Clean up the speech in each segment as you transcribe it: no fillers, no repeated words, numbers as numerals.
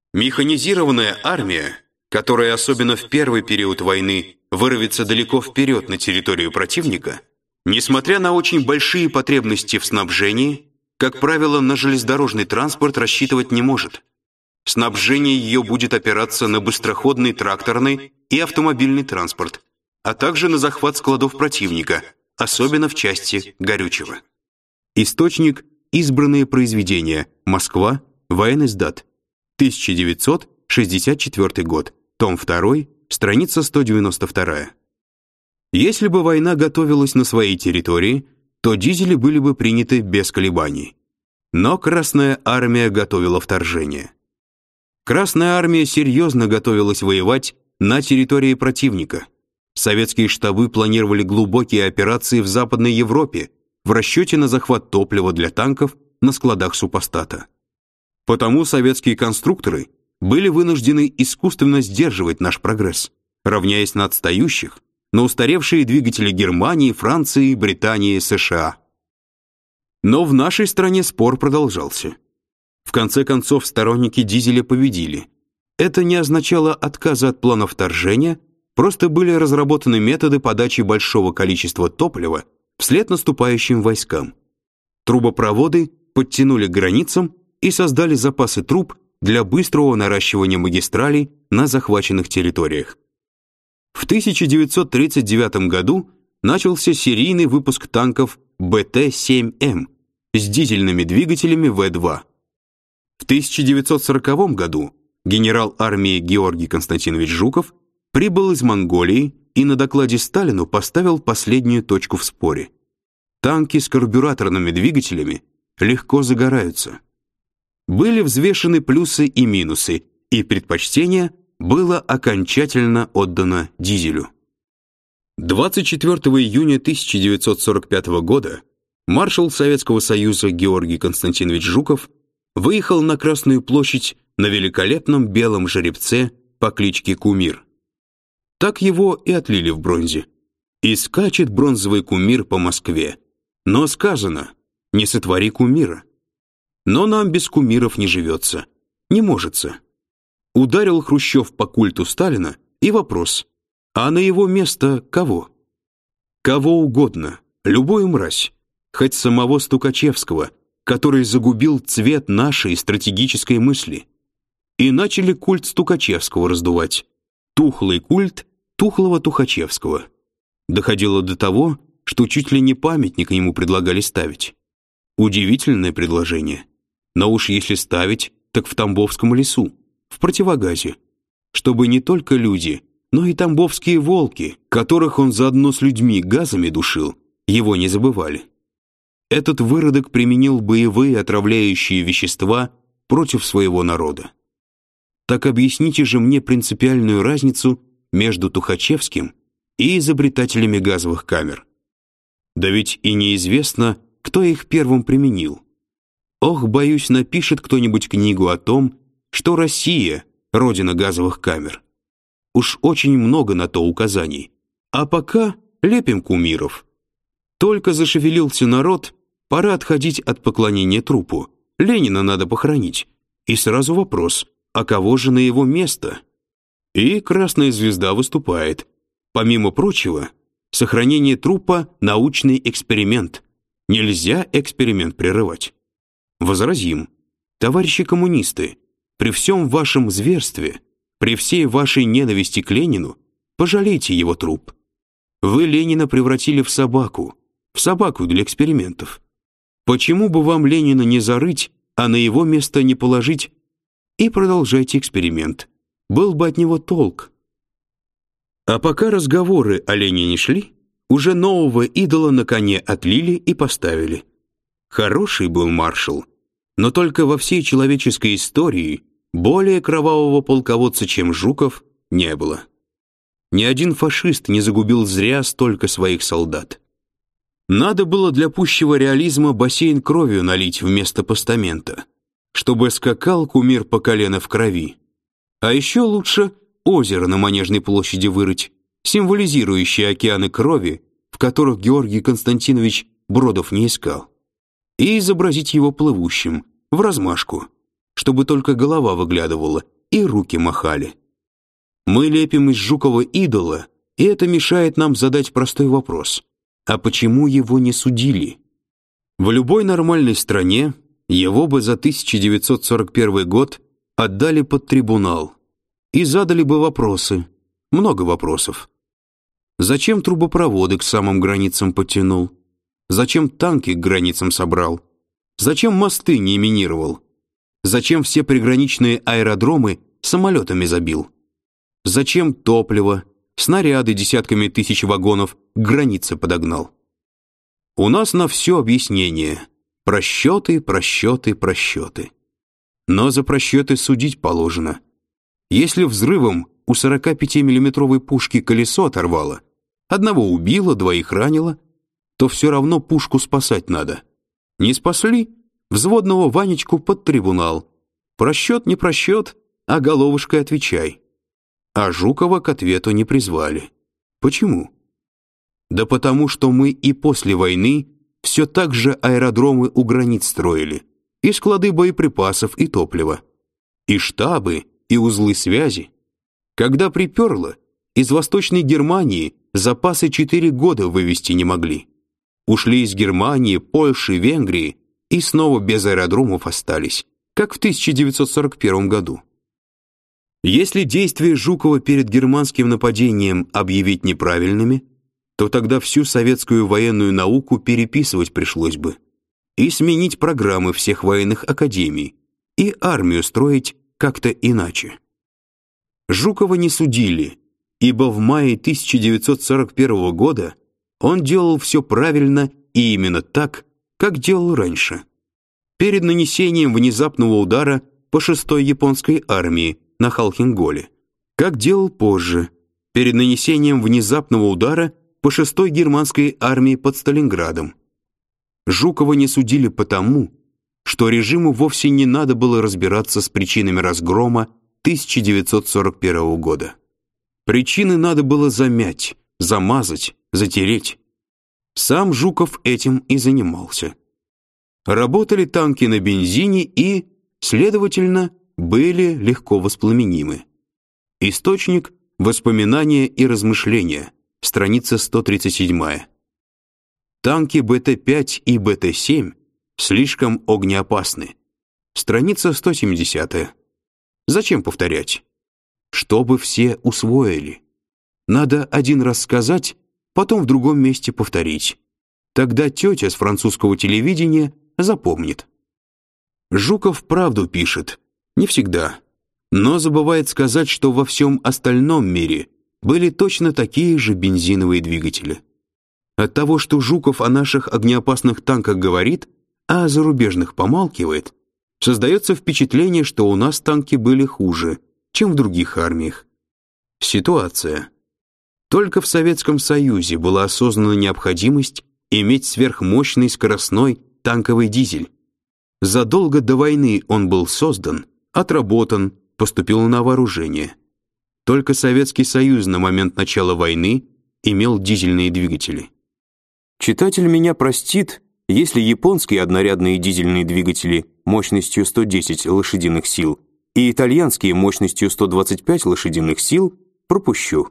Механизированная армия, которая особенно в первый период войны вырвется далеко вперед на территорию противника, несмотря на очень большие потребности в снабжении, как правило, на железнодорожный транспорт рассчитывать не может. Снабжение ее будет опираться на быстроходный тракторный и автомобильный транспорт, а также на захват складов противника, особенно в части горючего. Источник «Избранные произведения. Москва. Воениздат. 1964 год. Том 2. Страница 192. Если бы война готовилась на своей территории, то дизели были бы приняты без колебаний. Но Красная армия готовила вторжение. Красная армия серьезно готовилась воевать на территории противника. Советские штабы планировали глубокие операции в Западной Европе в расчете на захват топлива для танков на складах супостата. Потому советские конструкторы были вынуждены искусственно сдерживать наш прогресс, равняясь на отстающих, на устаревшие двигатели Германии, Франции, Британии, США. Но в нашей стране спор продолжался. В конце концов, сторонники дизеля победили. Это не означало отказа от плана вторжения, просто были разработаны методы подачи большого количества топлива вслед наступающим войскам. Трубопроводы подтянули к границам и создали запасы труб для быстрого наращивания магистралей на захваченных территориях. В 1939 году начался серийный выпуск танков БТ-7М с дизельными двигателями В2. В 1940 году генерал армии Георгий Константинович Жуков прибыл из Монголии и на докладе Сталину поставил последнюю точку в споре. Танки с карбюраторными двигателями легко загораются. Были взвешены плюсы и минусы, и предпочтение было окончательно отдано дизелю. 24 июня 1945 года маршал Советского Союза Георгий Константинович Жуков выехал на Красную площадь на великолепном белом жеребце по кличке Кумир. Так его и отлили в бронзе. И скачет бронзовый кумир по Москве. Но сказано: не сотвори кумира. Но нам без кумиров не живется. Не можется. Ударил Хрущев по культу Сталина, и вопрос: а на его место кого? Кого угодно, любую мразь, хоть самого Стукачевского, который загубил цвет нашей стратегической мысли. И начали культ Стукачевского раздувать. Тухлый культ тухлого Тухачевского. Доходило до того, что чуть ли не памятник ему предлагали ставить. Удивительное предложение. Но уж если ставить, так в Тамбовском лесу, в противогазе, чтобы не только люди, но и тамбовские волки, которых он заодно с людьми газами душил, его не забывали. Этот выродок применил боевые отравляющие вещества против своего народа. Так объясните же мне принципиальную разницу между Тухачевским и изобретателями газовых камер. Да ведь и неизвестно, кто их первым применил. Ох, боюсь, напишет кто-нибудь книгу о том, что Россия — родина газовых камер. Уж очень много на то указаний. А пока лепим кумиров. Только зашевелился народ, пора отходить от поклонения трупу. Ленина надо похоронить. И сразу вопрос: а кого же на его место? И Красная Звезда выступает. Помимо прочего, сохранение трупа — научный эксперимент. Нельзя эксперимент прерывать. Возразим: товарищи коммунисты, при всем вашем зверстве, при всей вашей ненависти к Ленину, пожалейте его труп. Вы Ленина превратили в собаку для экспериментов. Почему бы вам Ленина не зарыть, а на его место не положить? И продолжайте эксперимент. Был бы от него толк. А пока разговоры о Ленине шли, уже нового идола на коне отлили и поставили. Хороший был маршал, но только во всей человеческой истории более кровавого полководца, чем Жуков, не было. Ни один фашист не загубил зря столько своих солдат. Надо было для пущего реализма бассейн кровью налить вместо постамента, чтобы скакал кумир по колено в крови. А еще лучше озеро на Манежной площади вырыть, символизирующее океаны крови, в которых Георгий Константинович бродов не искал, и изобразить его плывущим, в размашку, чтобы только голова выглядывала, и руки махали. Мы лепим из Жукова идола, и это мешает нам задать простой вопрос: а почему его не судили? В любой нормальной стране его бы за 1941 год отдали под трибунал и задали бы вопросы, много вопросов. Зачем трубопроводы к самым границам подтянул? Зачем танки к границам собрал? Зачем мосты не минировал? Зачем все приграничные аэродромы самолетами забил? Зачем топливо, снаряды десятками тысяч вагонов к границе подогнал? У нас на все объяснение. Просчеты, просчеты, просчеты. Но за просчеты судить положено. Если взрывом у 45-миллиметровой пушки колесо оторвало, одного убило, двоих ранило, то все равно пушку спасать надо. Не спасли? Взводного Ванечку под трибунал. Просчет не просчет, а головушкой отвечай. А Жукова к ответу не призвали. Почему? Да потому что мы и после войны все так же аэродромы у границ строили, и склады боеприпасов и топлива, и штабы, и узлы связи. Когда приперло, из Восточной Германии запасы 4 года вывести не могли. Ушли из Германии, Польши, Венгрии и снова без аэродромов остались, как в 1941 году. Если действия Жукова перед германским нападением объявить неправильными, то тогда всю советскую военную науку переписывать пришлось бы и сменить программы всех военных академий и армию строить как-то иначе. Жукова не судили, ибо в мае 1941 года он делал все правильно и именно так, как делал раньше. Перед нанесением внезапного удара по 6-й японской армии на Халхин-Голе, как делал позже, перед нанесением внезапного удара по 6-й германской армии под Сталинградом. Жукова не судили потому, что режиму вовсе не надо было разбираться с причинами разгрома 1941 года. Причины надо было замять, замазать, затереть. Сам Жуков этим и занимался. Работали танки на бензине и, следовательно, были легко воспламенимы. Источник — воспоминания и размышления, страница 137. Танки БТ-5 и БТ-7 слишком огнеопасны. Страница 170. Зачем повторять? Чтобы все усвоили. Надо один раз сказать, потом в другом месте повторить. Тогда тетя с французского телевидения запомнит. Жуков правду пишет, не всегда, но забывает сказать, что во всем остальном мире были точно такие же бензиновые двигатели. От того, что Жуков о наших огнеопасных танках говорит, а о зарубежных помалкивает, создается впечатление, что у нас танки были хуже, чем в других армиях. Ситуация. Только в Советском Союзе была осознана необходимость иметь сверхмощный скоростной танковый дизель. Задолго до войны он был создан, отработан, поступил на вооружение. Только Советский Союз на момент начала войны имел дизельные двигатели. Читатель меня простит, если японские однорядные дизельные двигатели мощностью 110 лошадиных сил и итальянские мощностью 125 лошадиных сил пропущу.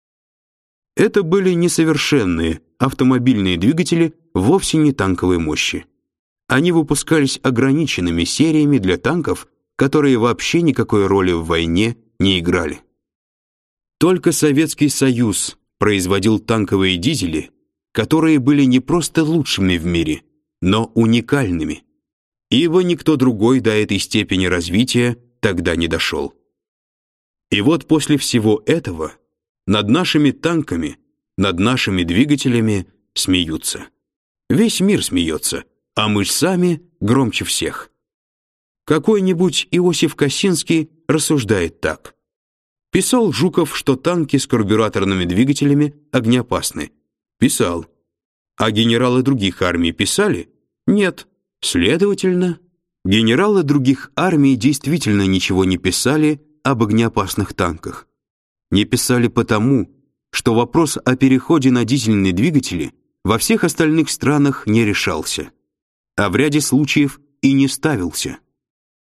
Это были несовершенные автомобильные двигатели вовсе не танковой мощи. Они выпускались ограниченными сериями для танков, которые вообще никакой роли в войне не играли. Только Советский Союз производил танковые дизели, которые были не просто лучшими в мире, но уникальными, ибо никто другой до этой степени развития тогда не дошел. И вот после всего этого над нашими танками, над нашими двигателями смеются. Весь мир смеется, а мы ж сами громче всех. Какой-нибудь Иосиф Косинский рассуждает так. Писал Жуков, что танки с карбюраторными двигателями огнеопасны. Писал. А генералы других армий писали? Нет. Следовательно, генералы других армий действительно ничего не писали об огнеопасных танках. Не писали потому, что вопрос о переходе на дизельные двигатели во всех остальных странах не решался, а в ряде случаев и не ставился.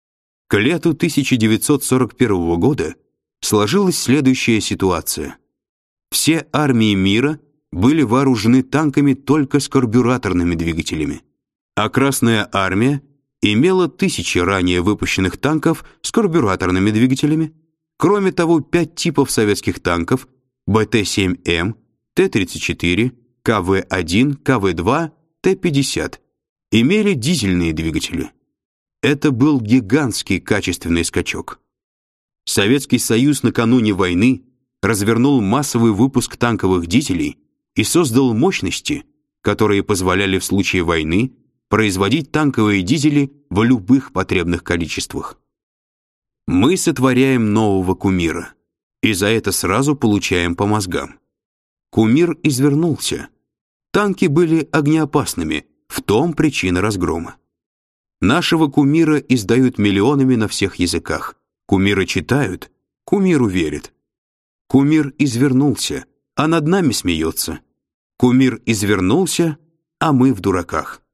К лету 1941 года сложилась следующая ситуация. Все армии мира были вооружены танками только с карбюраторными двигателями, а Красная армия имела тысячи ранее выпущенных танков с карбюраторными двигателями. Кроме того, 5 типов советских танков БТ-7М, Т-34, КВ-1, КВ-2, Т-50 имели дизельные двигатели. Это был гигантский качественный скачок. Советский Союз накануне войны развернул массовый выпуск танковых дизелей и создал мощности, которые позволяли в случае войны производить танковые дизели в любых потребных количествах. Мы сотворяем нового кумира, и за это сразу получаем по мозгам. Кумир извернулся. Танки были огнеопасными, в том причина разгрома. Нашего кумира издают миллионами на всех языках. Кумира читают, кумиру верят. Кумир извернулся, а над нами смеется. Кумир извернулся, а мы в дураках.